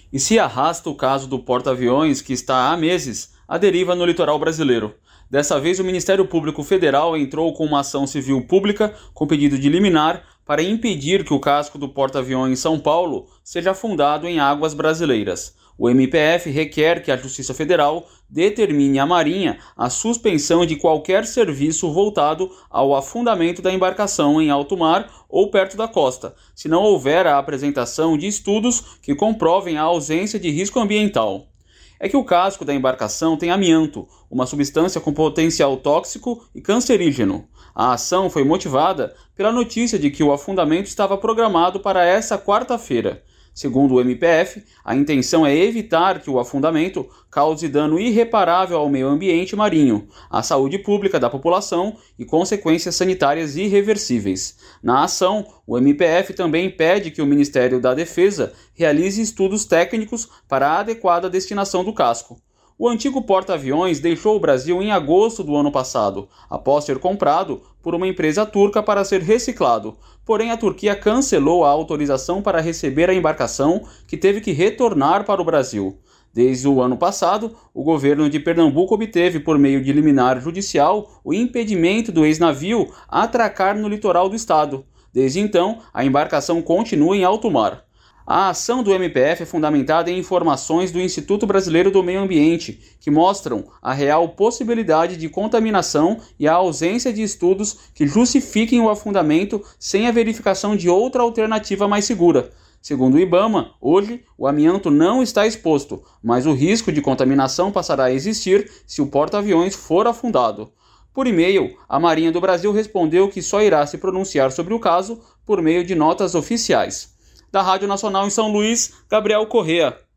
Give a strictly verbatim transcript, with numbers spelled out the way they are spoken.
E se arrasta o caso do porta-aviões que está há meses à deriva no litoral brasileiro. Dessa vez, o Ministério Público Federal entrou com uma ação civil pública com pedido de liminar para impedir que o casco do porta-aviões São Paulo seja afundado em águas brasileiras. O M P F requer que a Justiça Federal determine à Marinha a suspensão de qualquer serviço voltado ao afundamento da embarcação em alto mar ou perto da costa, se não houver a apresentação de estudos que comprovem a ausência de risco ambiental. É que o casco da embarcação tem amianto, uma substância com potencial tóxico e cancerígeno. A ação foi motivada pela notícia de que o afundamento estava programado para essa quarta-feira. Segundo o M P F, a intenção é evitar que o afundamento cause dano irreparável ao meio ambiente marinho, à saúde pública da população e consequências sanitárias irreversíveis. Na ação, o M P F também pede que o Ministério da Defesa realize estudos técnicos para a adequada destinação do casco. O antigo porta-aviões deixou o Brasil em agosto do ano passado, após ser comprado por uma empresa turca para ser reciclado. Porém, a Turquia cancelou a autorização para receber a embarcação, que teve que retornar para o Brasil. Desde o ano passado, o governo de Pernambuco obteve, por meio de liminar judicial, o impedimento do ex-navio atracar no litoral do estado. Desde então, a embarcação continua em alto mar. A ação do M P F é fundamentada em informações do Instituto Brasileiro do Meio Ambiente, que mostram a real possibilidade de contaminação e a ausência de estudos que justifiquem o afundamento sem a verificação de outra alternativa mais segura. Segundo o IBAMA, hoje o amianto não está exposto, mas o risco de contaminação passará a existir se o porta-aviões for afundado. Por e-mail, a Marinha do Brasil respondeu que só irá se pronunciar sobre o caso por meio de notas oficiais. Da Rádio Nacional em São Luís, Gabriel Correa.